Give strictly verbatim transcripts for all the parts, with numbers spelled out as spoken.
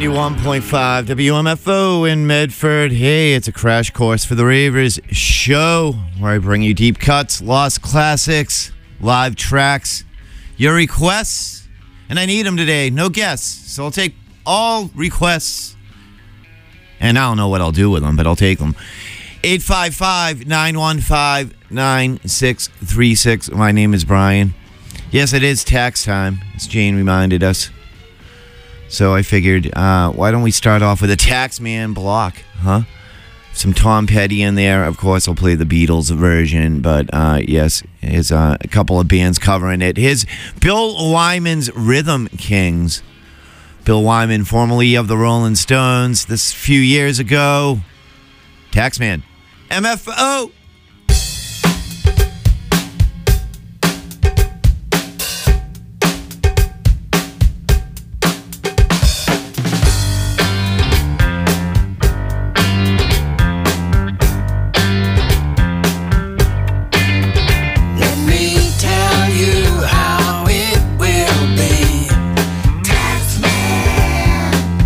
ninety-one point five W M F O in Medford. Hey, it's a crash course for the Ravers show where I bring you deep cuts, lost classics, live tracks, your requests, and I need them today. No guests, so I'll take all requests, and I don't know what I'll do with them, but I'll take them. eight five five, nine one five, nine six three six. My name is Brian. Yes, it is tax time, as Jane reminded us. So I figured, uh, why don't we start off with a Taxman block, huh? Some Tom Petty in there. Of course, I'll play the Beatles version, but uh, yes, there's uh, a couple of bands covering it. Here's Bill Wyman's Rhythm Kings. Bill Wyman, formerly of the Rolling Stones, this few years ago. Taxman. M F O.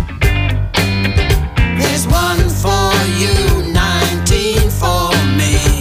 There's one for you, nineteen for me.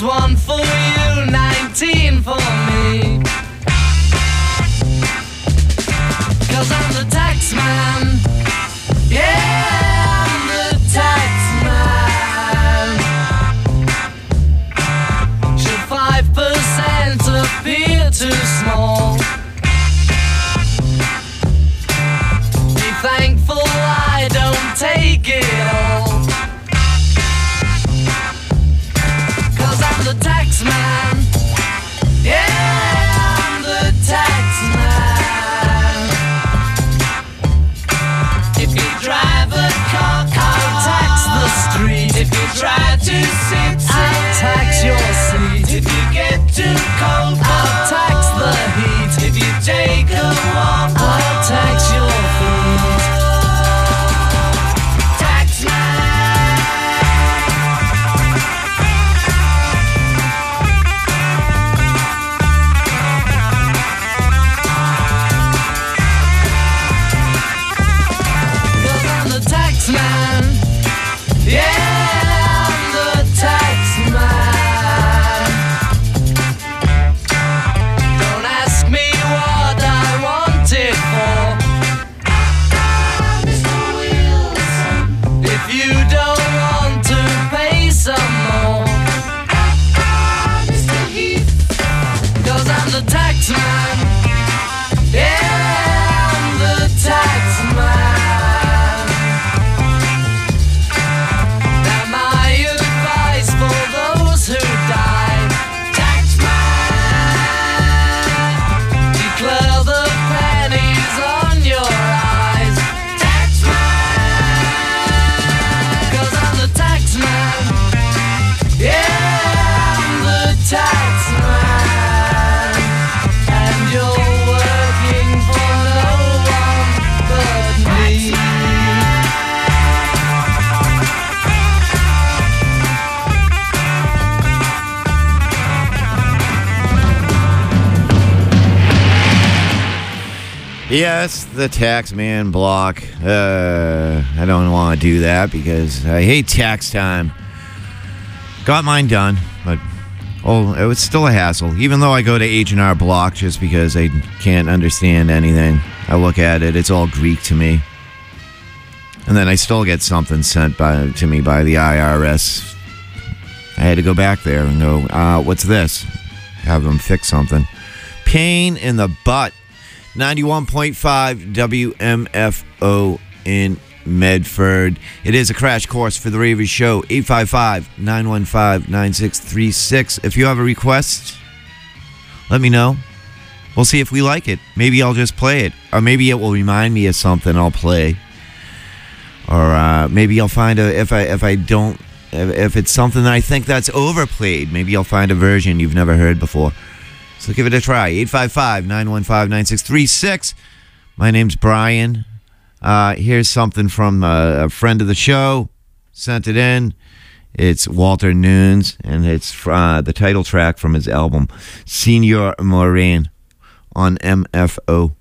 one for you, nineteen for me. Cause I'm the tax man. Yeah, I'm the tax man. Should five percent appear too small? Be thankful I don't take it all. Cause I'm the tax man. Yeah, I'm the tax man. If you drive a car, I'll tax the street. If you try to sit, I'll tax your seat. If you get too cold, I'll tax the heat. If you take a walk, I'll tax your feet. Tax man. Cause I'm the tax man. Yeah, I'm the tax man. Don't ask me what I want it for. Mister Wilson. If you don't want to pay some more. Mister Heath. Cause I'm the tax man. Yeah, I'm the tax man. Now my advice for those who die, tax man, declare the pennies on your eyes, tax man. Cause I'm the tax man. Yeah, I'm the tax man. And you're working for no one but me. Yes, the tax man block. Uh, I don't want to do that because I hate tax time. Got mine done, but oh, it was still a hassle. Even though I go to H and R Block just because I can't understand anything. I look at it, it's all Greek to me. And then I still get something sent by to me by the I R S. I had to go back there and go, uh, what's this? Have them fix something. Pain in the butt. ninety-one point five W M F O in Medford. It is a crash course for the Ravers Show. eight five five, nine one five, nine six three six. If you have a request, let me know. We'll see if we like it. Maybe I'll just play it. Or maybe it will remind me of something I'll play. Or uh, maybe I'll find a, if I if I don't, if, if it's something that I think that's overplayed, maybe I'll find a version you've never heard before. So give it a try. eight five five, nine one five, nine six three six. My name's Brian. Uh, here's something from uh, a friend of the show. Sent it in. It's Walter Nunes, and it's uh, the title track from his album, Senor Moraine, on M F O.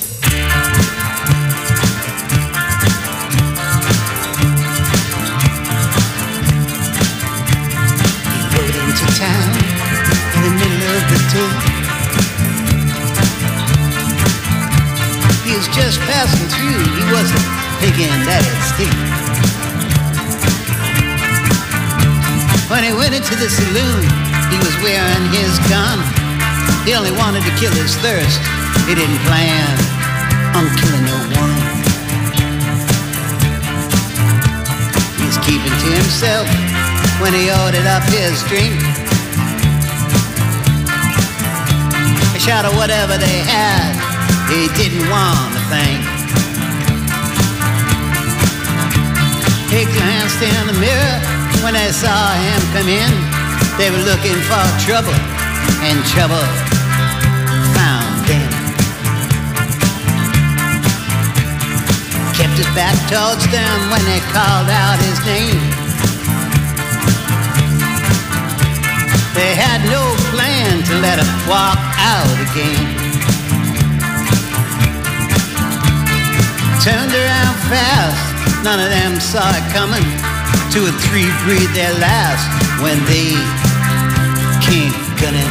He rode into town in the middle of the tour. He was just passing through. He wasn't thinking that it stink. When he went into the saloon, he was wearing his gun. He only wanted to kill his thirst. He didn't plan on killing no one. He's keeping to himself when he ordered up his drink. A shot of whatever they had, he didn't want to think. He glanced in the mirror when they saw him come in. They were looking for trouble, and trouble found them. Kept his back towards them when they called out his name. They had no plan to let him walk out again. Turned around fast, none of them saw it coming. Two or three breathed their last when they can't gun it.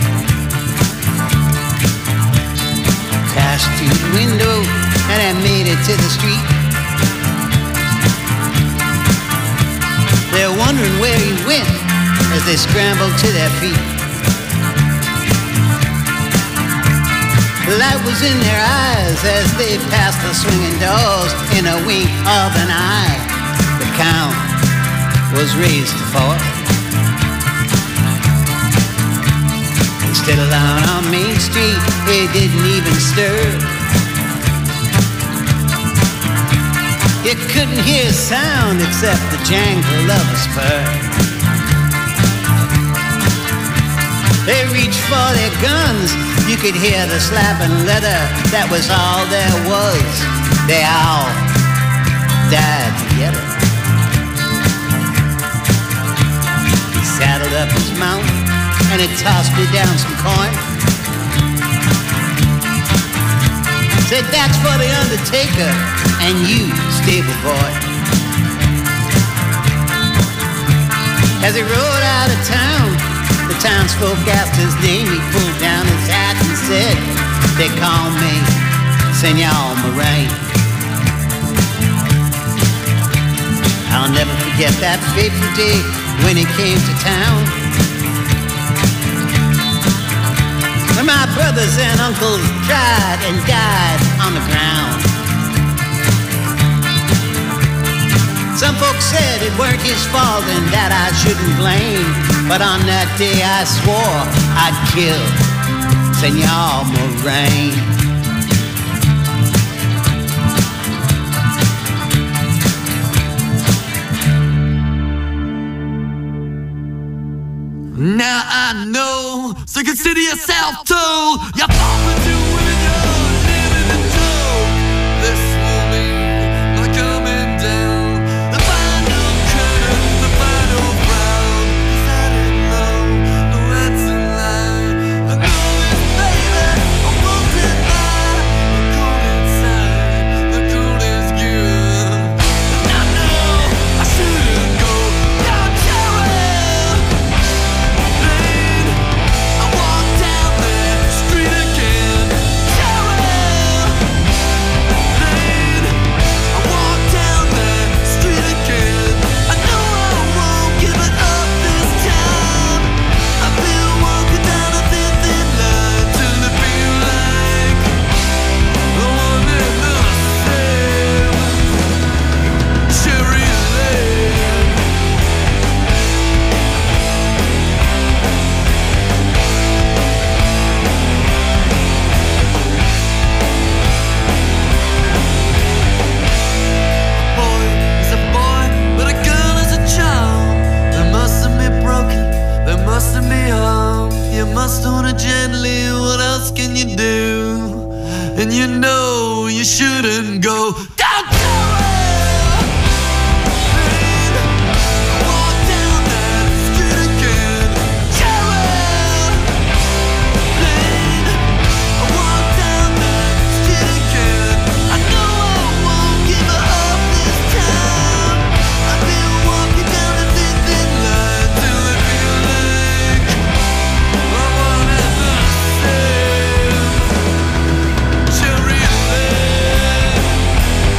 Crashed through the window and I made it to the street. They're wondering where he went as they scrambled to their feet. The light was in their eyes as they passed the swinging doors. In a wink of an eye, the count was raised to four. Instead of down on Main Street, he didn't even stir. You couldn't hear a sound except the jangle of a spur. They reached for their guns. You could hear the slapping leather. That was all there was. They all died together. He saddled up his mount and he tossed me down some coin. Said, that's for the undertaker and you, stable boy. As he rode out of town, the townsfolk asked his name. He pulled down his hat and said, they call me Senor Moraine. I'll never forget that fateful day when he came to town. When my brothers and uncles tried and died on the ground. Some folks said it weren't his fault and that I shouldn't blame. But on that day I swore I'd kill Senor Moraine. Now I know, so consider yourself told. You're falling to when you're living the joke. This will be my coming down. The final curtain, the final frown. Is that in love? No, that's in line. I know this, baby, I won't deny. The cold inside, the cold is good. And I know I shouldn't go down Cherry. I walk down that street again. Cherry Lane. I walk down that street again. I know I won't give it up this time. I've been walking down a thin, thin line till it feel like the one in the same Cherry Lane. Boy is a boy, but a girl is a child. They mustn't be broken, they mustn't be harmed. You must own it gently, what else can you do? And you know you shouldn't go down Cherry Lane. Walk down that street again. Cherry Lane. I walk down that street again. I know I won't give it up this time. I've been walking down a thin, thin line till I feel like I wanna save Cherry Lane.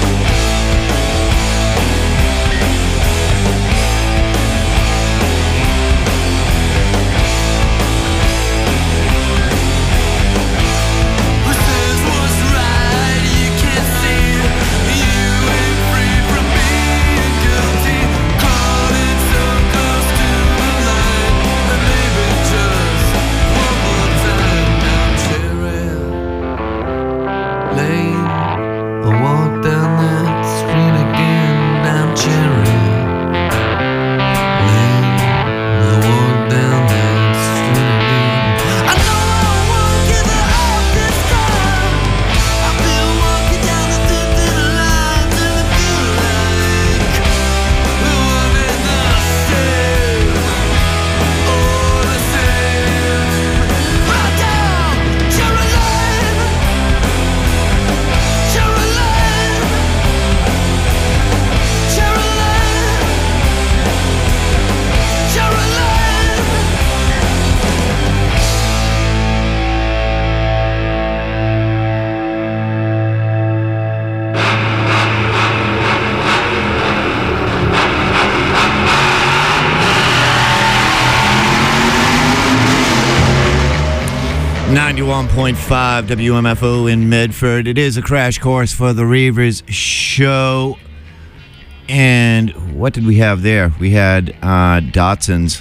ninety-one point five W M F O in Medford. It is a crash course for the Reavers show. And what did we have there? We had uh, Dotson's.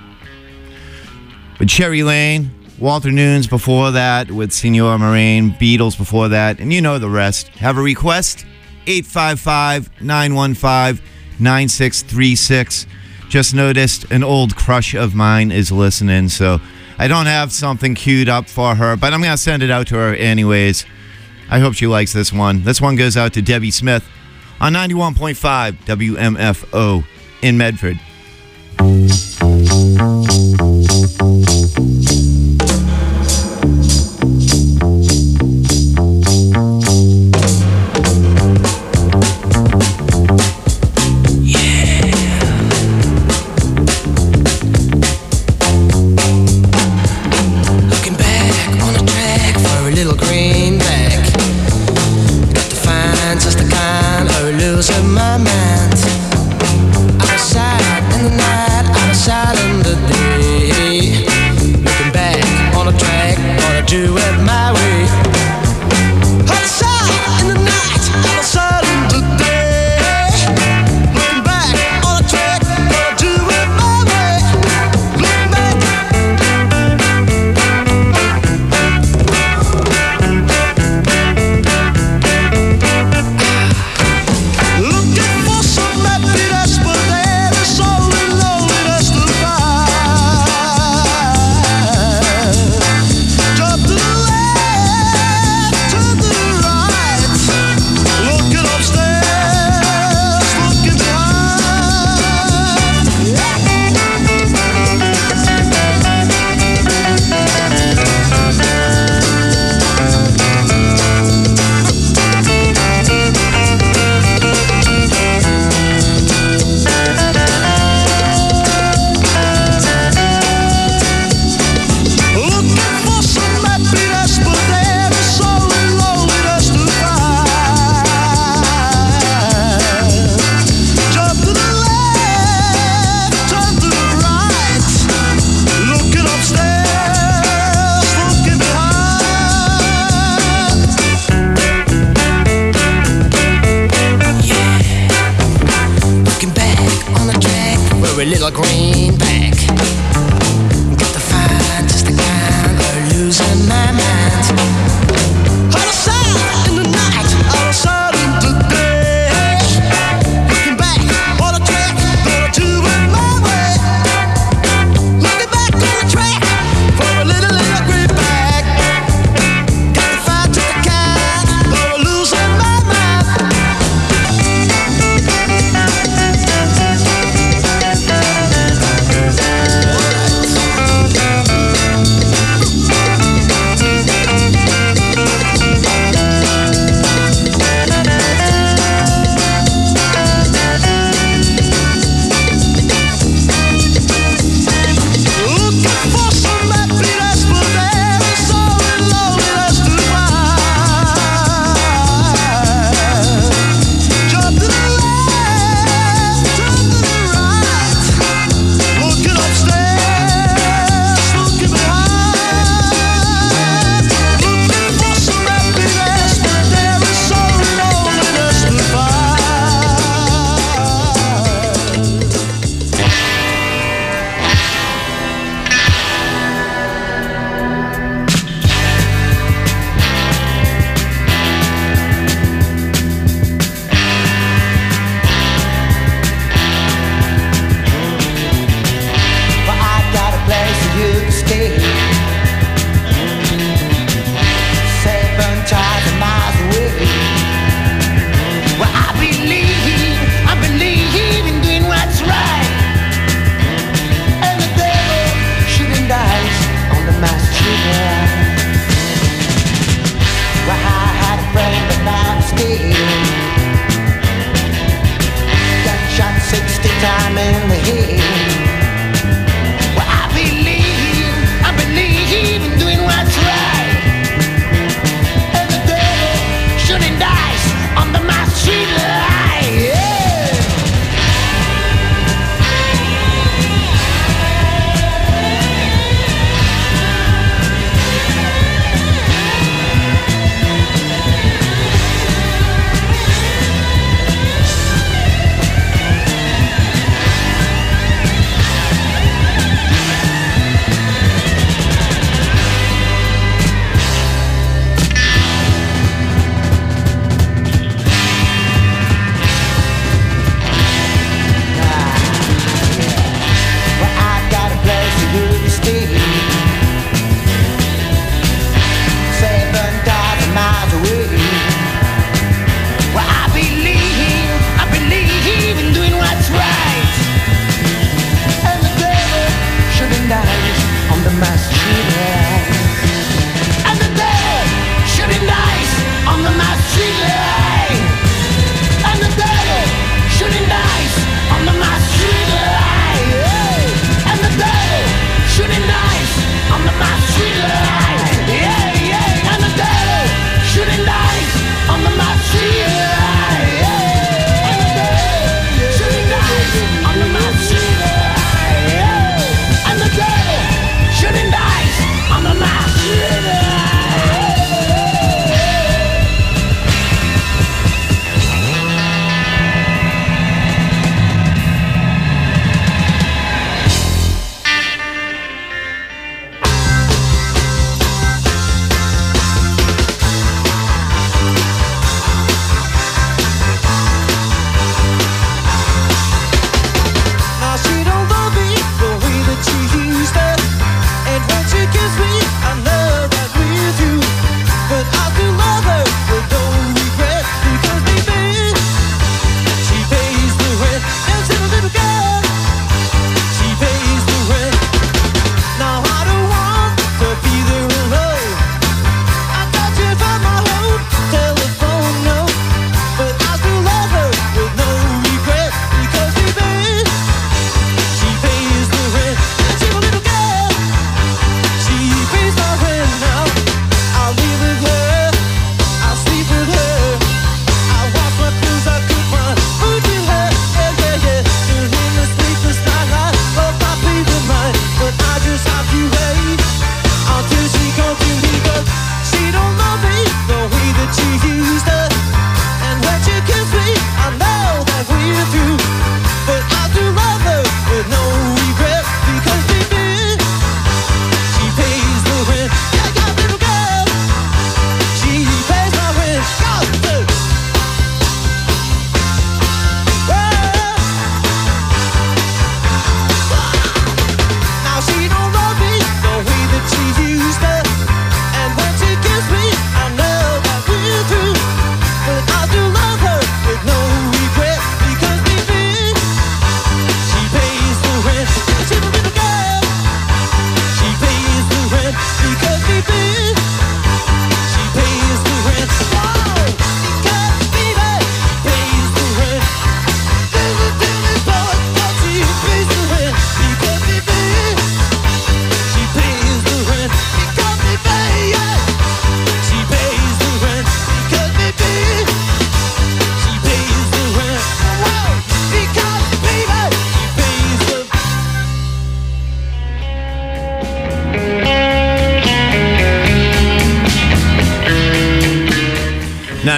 With Cherry Lane, Walter Nunes before that, with Senor Moraine, Beatles before that, and you know the rest. Have a request? eight five five, nine one five, nine six three six. Just noticed an old crush of mine is listening, so I don't have something queued up for her, but I'm going to send it out to her anyways. I hope she likes this one. This one goes out to Debbie Smith on ninety-one point five W M F O in Medford.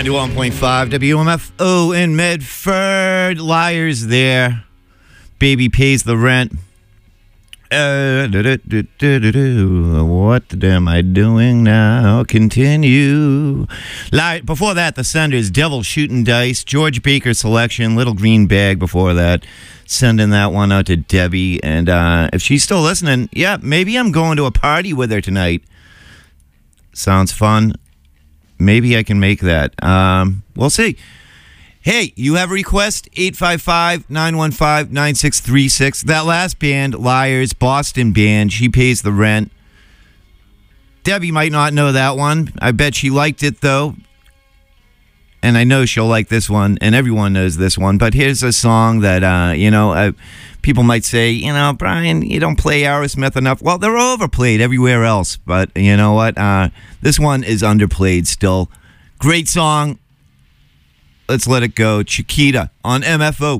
ninety-one point five W M F O in Medford. Liars there. Baby pays the rent. Uh, what am I doing now? Continue. Li- before that, the Senders, Devil Shooting Dice, George Baker Selection, Little Green Bag before that. Sending that one out to Debbie. And uh, if she's still listening, yeah, maybe I'm going to a party with her tonight. Sounds fun. Maybe I can make that. Um, we'll see. Hey, you have a request? eight five five, nine one five, nine six three six. That last band, Liars, Boston band, She Pays the Rent. Debbie might not know that one. I bet she liked it, though. And I know she'll like this one, and everyone knows this one. But here's a song that, uh, you know, uh, people might say, you know, Brian, you don't play Aerosmith enough. Well, they're overplayed everywhere else. But you know what? Uh, this one is underplayed still. Great song. Let's let it go. Chiquita on M F O.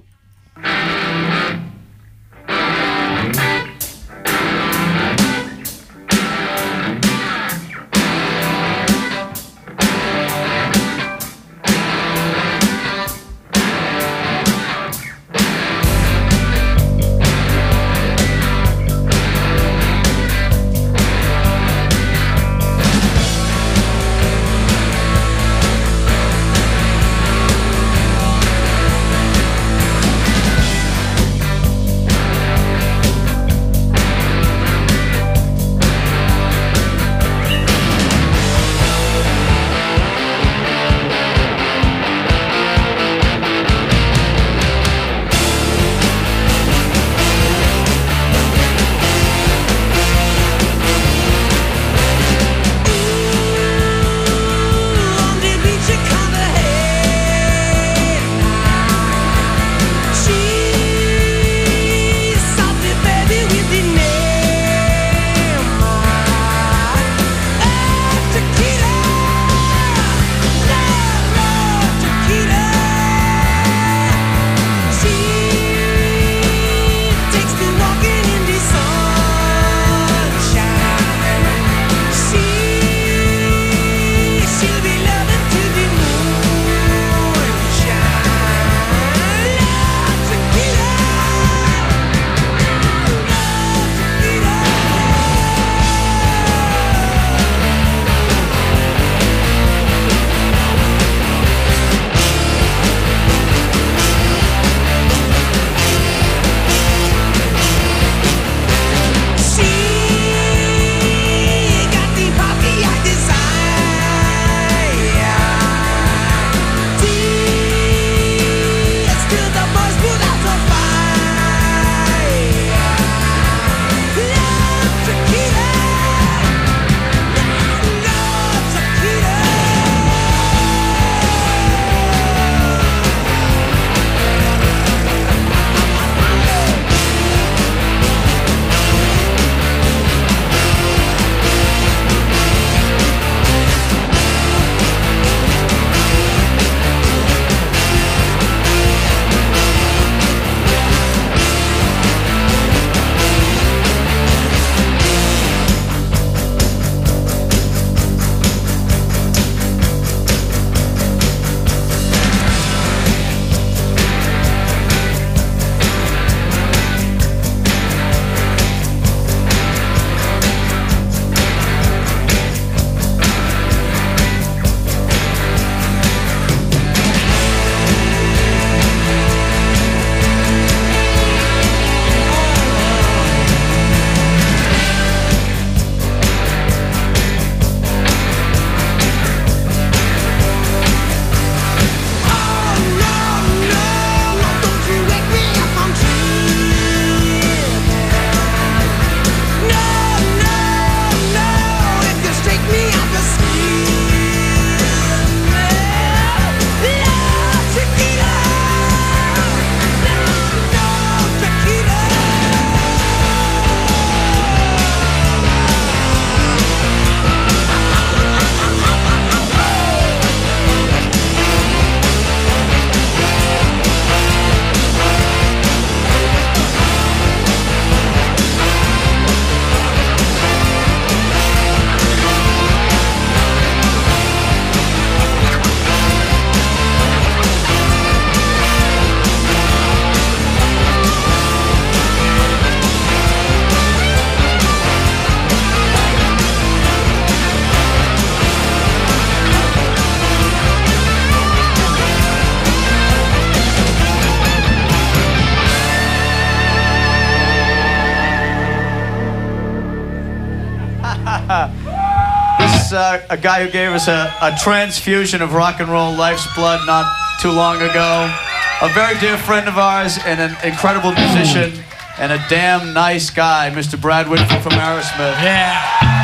us uh, a guy who gave us a, a transfusion of rock and roll life's blood not too long ago. A very dear friend of ours and an incredible musician and a damn nice guy, Mister Brad Whitford from Aerosmith. Yeah.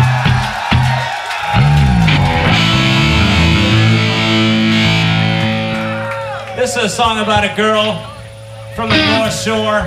This is a song about a girl from the North Shore.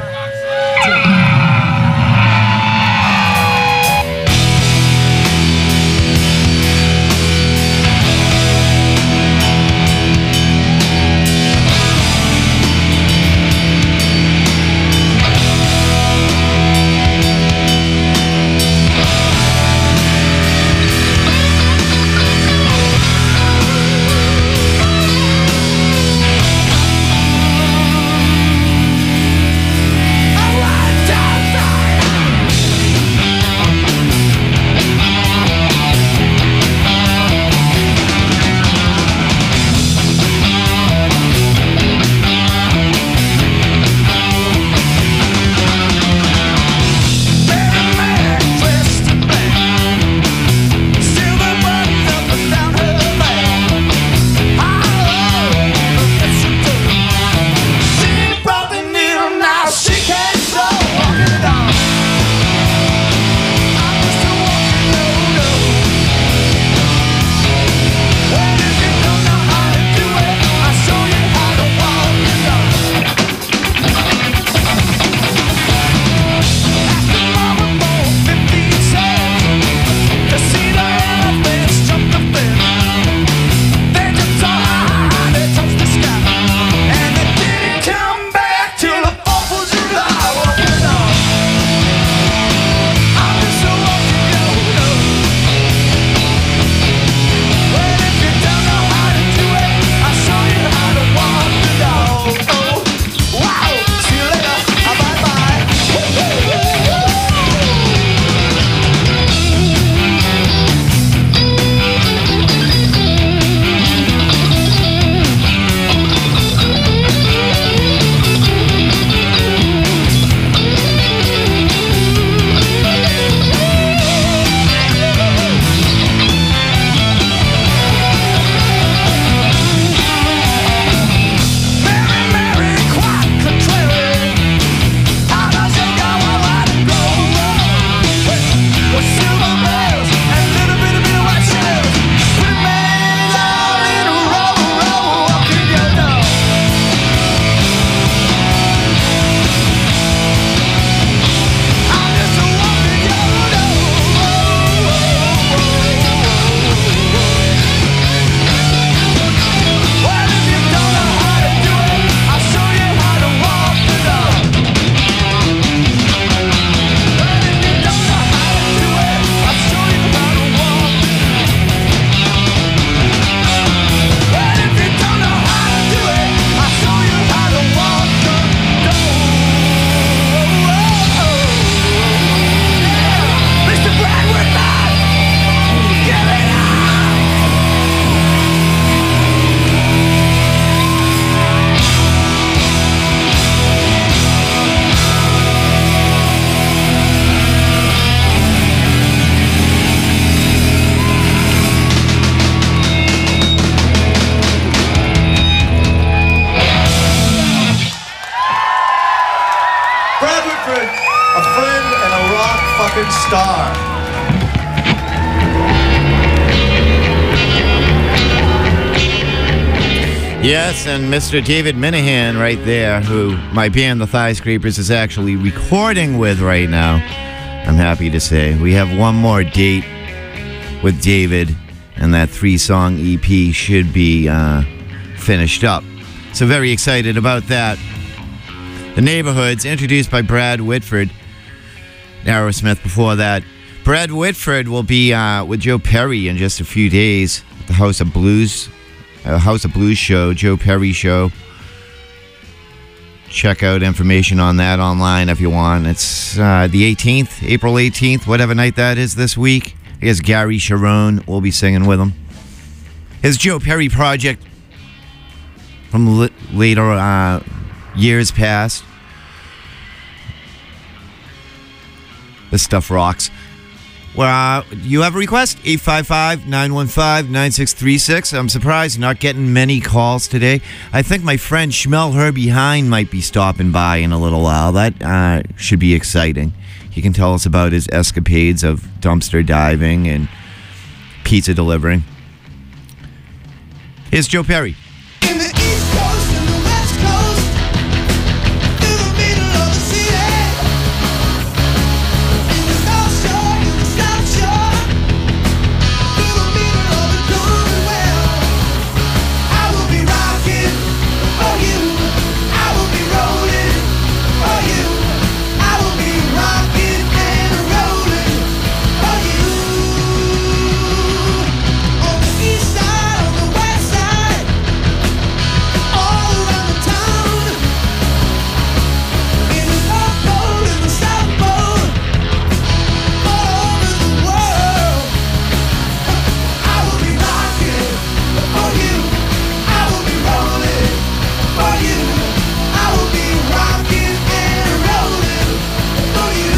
Star. Yes, and Mister David Minahan right there, who my band, The Thigh Scrapers, is actually recording with right now. I'm happy to say. We have one more date with David, and that three-song E P should be uh, finished up. So very excited about that. The Neighborhoods, introduced by Brad Whitford. Aerosmith before that. Brad Whitford will be uh, with Joe Perry in just a few days at the House of Blues, uh, House of Blues show, Joe Perry show. Check out information on that online if you want. It's uh, the eighteenth, April eighteenth, whatever night that is this week. I guess Gary Sharon will be singing with him. His Joe Perry project from li- later uh, years past. This stuff rocks. Well, uh, you have a request? eight five five, nine one five, nine six three six. I'm surprised not getting many calls today. I think my friend Schmel Her Behind might be stopping by in a little while. That uh, should be exciting. He can tell us about his escapades of dumpster diving and pizza delivering. Here's Joe Perry. In the East Coast and the West Coast, through the middle of the city, in the North Shore, in the South Shore, through the middle of the Commonwealth, I will be rocking for you. I will be rolling for you. I will be rocking and rolling for you. On the east side, on the west side, all around the town, in the North Pole, in the South Pole, all over the world, I will be rocking for you. I will be rolling for you. I will be rocking and rolling for you.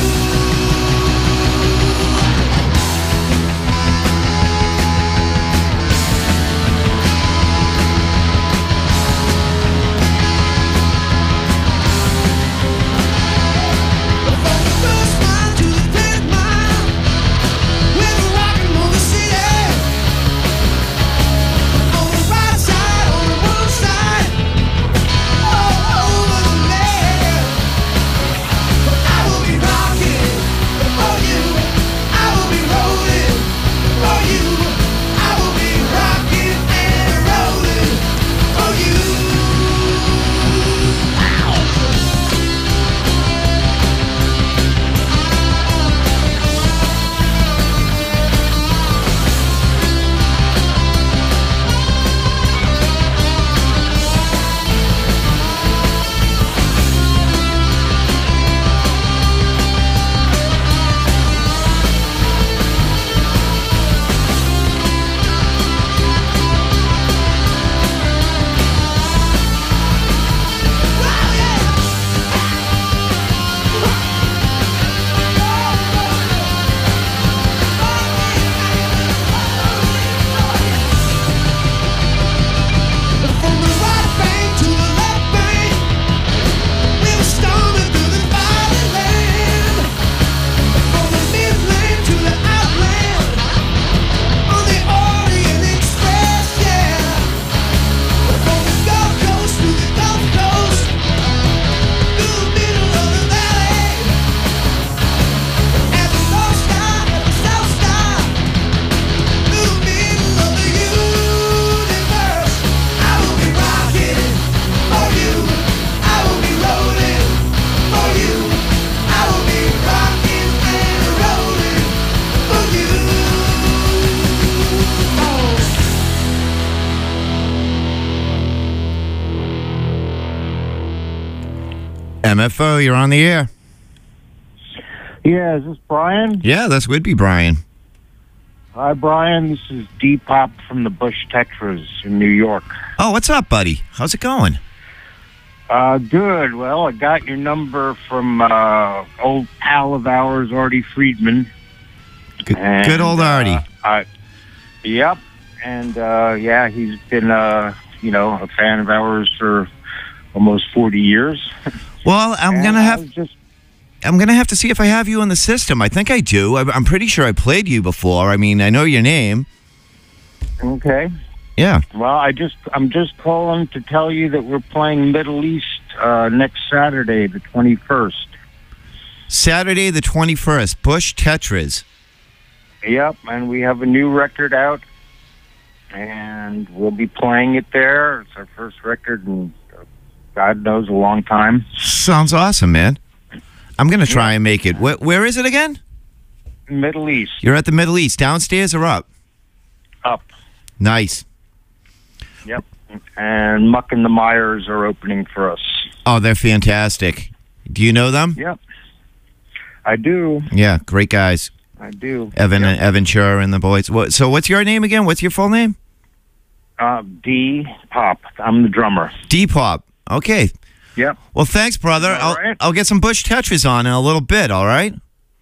From the first mile to the tenth mile, we're rocking on the city. On the right side, on the wrong side, all over the land. I will be rocking for you. I will be rolling for you. I will be rocking and rolling for you. From the right bank to the left bank, we were storming through the valley land. From the midland to the outland, on the Orient Express, yeah. From the Gulf Coast to the Gulf Coast, through the middle of the valley, at the North Star, at the South Star, through the middle of the universe. I will be rocking for you. I will be rolling for you. I will be rocking and rolling for you. M F O, you're on the air. Yeah, is this Brian? Yeah, this would be Brian. Hi, Brian. This is D-Pop from the Bush Tetras in New York. Oh, what's up, buddy? How's it going? Uh, good. Well, I got your number from uh, old pal of ours, Artie Friedman. Good, And, good old Artie. Uh, I, yep. And, uh, yeah, he's been, uh, you know, a fan of ours for almost forty years. Well, I'm And gonna I have was just I'm gonna have to see if I have you in the system. I think I do. I, I'm pretty sure I played you before. I mean, I know your name. okay. Yeah. Well, I just I'm just calling to tell you that we're playing Middle East uh, next Saturday, the twenty-first. Saturday the twenty-first, Bush Tetras. Yep, and we have a new record out, and we'll be playing it there. It's our first record in uh, God knows a long time. Sounds awesome, man. I'm gonna try and make it. Where, where is it again? Middle East. You're at the Middle East, downstairs or up? Up. Nice. Yep. And Muck and the Myers are opening for us. Oh, they're fantastic. Do you know them? Yep. I do. Yeah, great guys. I do. Evan Yep. and Evan Schur and the boys. What, so what's your name again? What's your full name? Uh, D Pop. I'm the drummer. D-Pop. Okay. Yep. Well, thanks, brother. All I'll, right. I'll get some Bush Tetras on in a little bit, all right?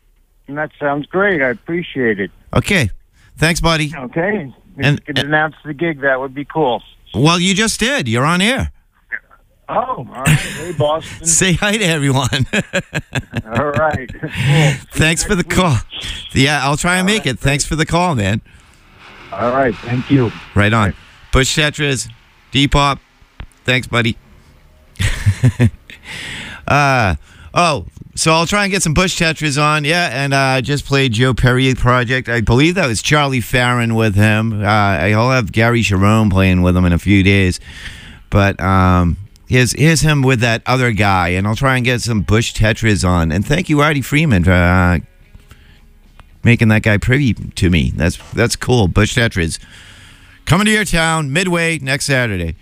And that sounds great. I appreciate it. Okay. Thanks, buddy. Okay. If And- you could announce the gig, that would be cool. Well, you just did. You're on air. Oh, all right. Hey, Boston. Say hi to everyone. All right. Cool. Thanks for the call. Yeah, I'll try and make it. Thanks for the call, man. All right. Thank you. Right on. Bush Tetras, Depop. Thanks, buddy. uh, oh, so I'll try and get some Bush Tetras on. Yeah, and I uh, just played Joe Perry Project. I believe that was Charlie Farron with him. Uh, I'll have Gary Sharon playing with him in a few days. But um, here's, here's him with that other guy, and I'll try and get some Bush Tetras on. And thank you, Artie Freeman, for uh, making that guy privy to me. That's, that's cool. Bush Tetras. Coming to your town, Midway, next Saturday.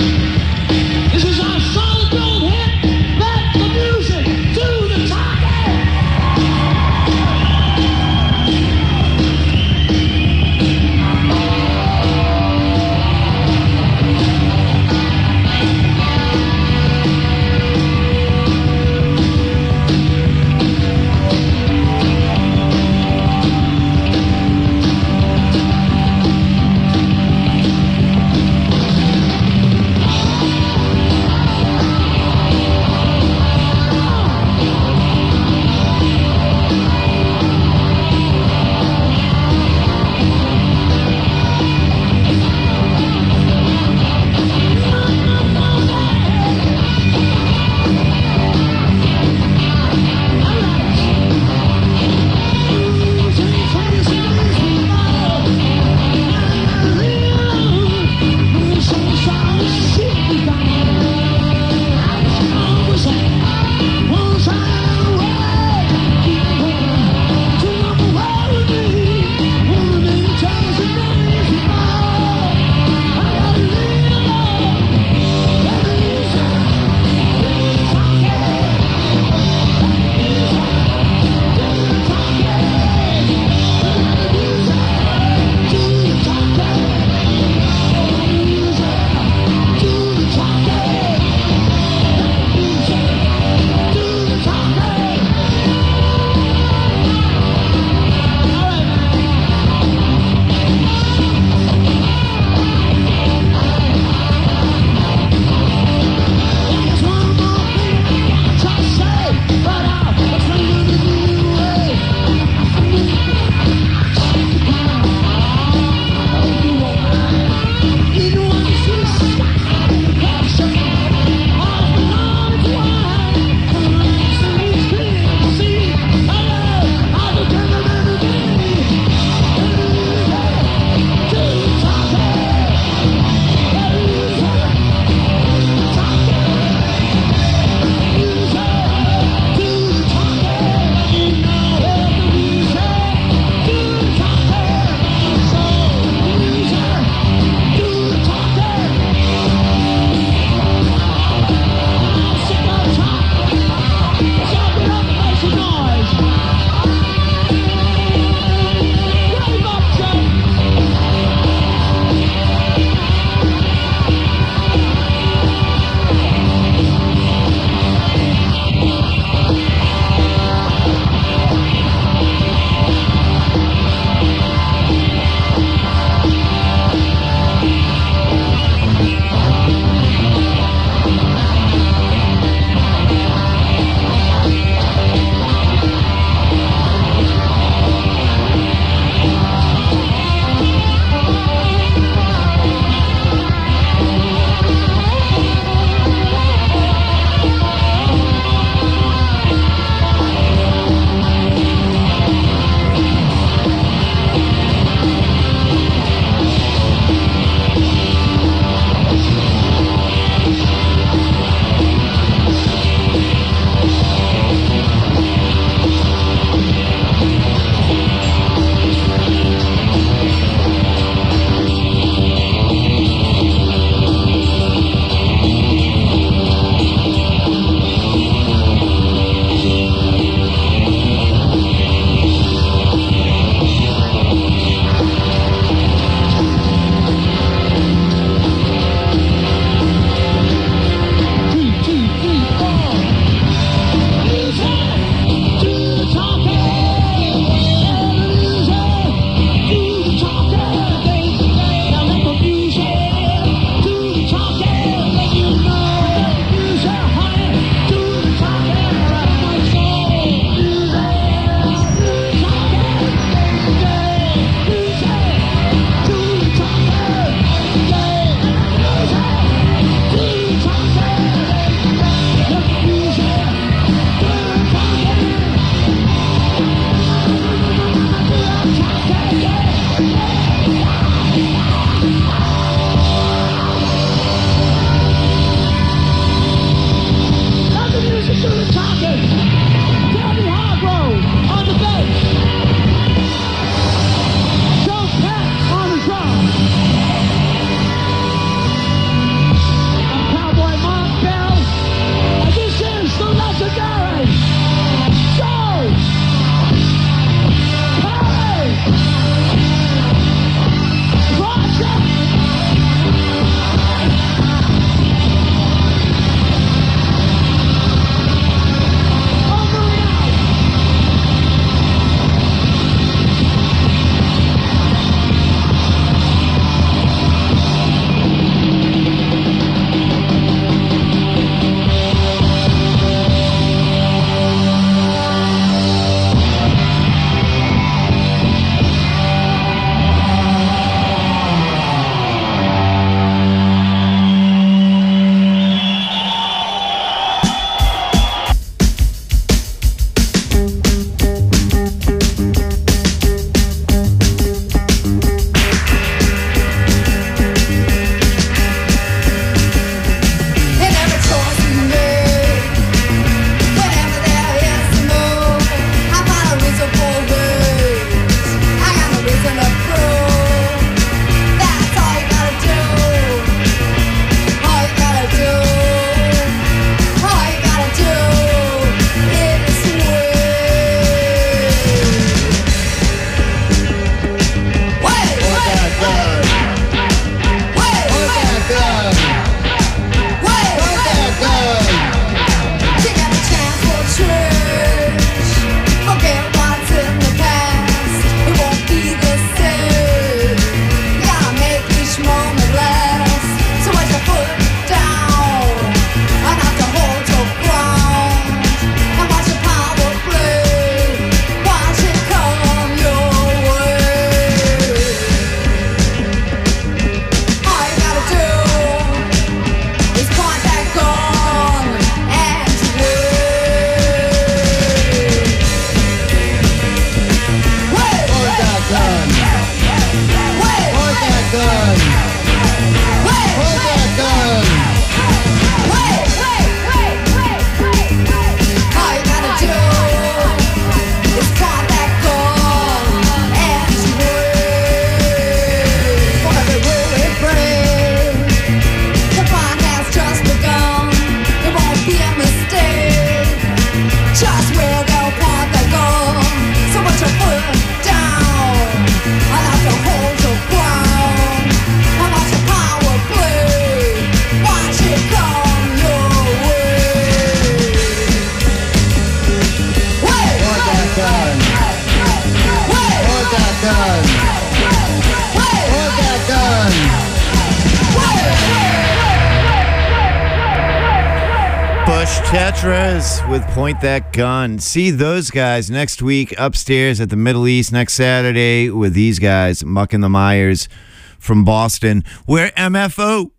This is our solid gold hit. Let the music do the talking. Josh Tetras with Point That Gun. See those guys next week upstairs at the Middle East next Saturday with these guys, Muck and the Myers from Boston. We're M F O.